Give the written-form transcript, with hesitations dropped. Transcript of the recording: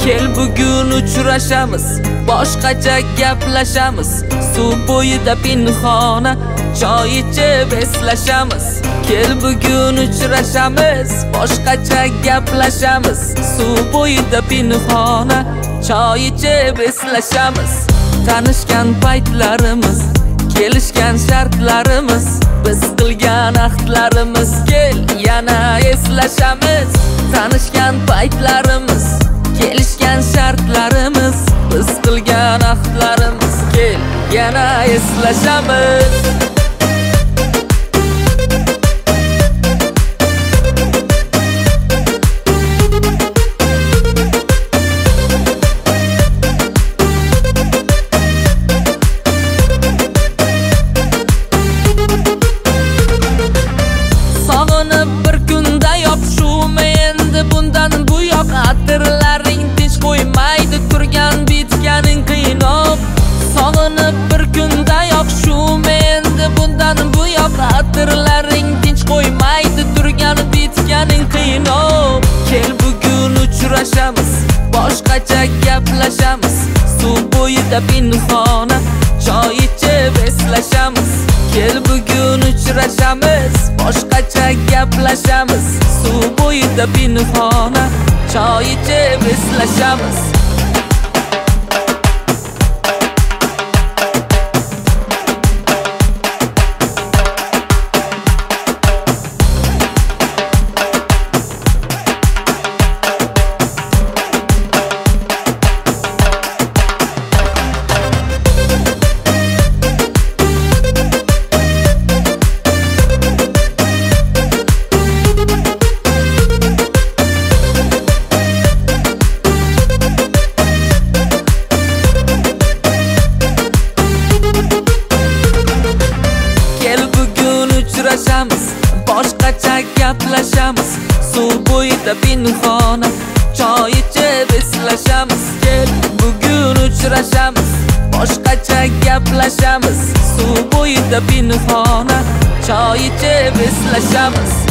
Kel bugun uchrashamiz, boshqacha gaplashamiz. Suv bo'yida pinhona choy ichib eslashamiz. Kel bugun uchrashamiz, boshqacha gaplashamiz. Suv bo'yida pinhona choy ichib eslashamiz. Tanishgan paytlarimiz, kelishgan shartlarimiz, biz qilgan ahdlarimiz, kel yana eslashamiz. Tanishgan paytlarimiz, kelishgan shartlarimiz, biz qilgan ahdlarimiz, kel yana eslashamiz. Sog'inib bir kunda yopishuvmi endi bundan bu yoq, atirlaring tinch qo'ymaydi turgan bitganing qiynab. Sog'inib bir kunda yopishuvmi endi bundan bu yoq, atirlaring tinch qo'ymaydi turgan bitganing qiynab. Kel bugun uchrashamiz, boshqacha gaplashamiz. Suv bo'yida pinhona choy ichib eslashamiz. Kel bugun uchrashamiz, boshqacha gaplashamiz. Suv bo'yida pinhona choy ichib eslashamiz. Boshqacha gaplashamiz. Suv bo'yida pinhona choy ichib eslashamiz. Kel bugun uchrashamiz, boshqacha gaplashamiz. Suv bo'yida pinhona choy ichib eslashamiz.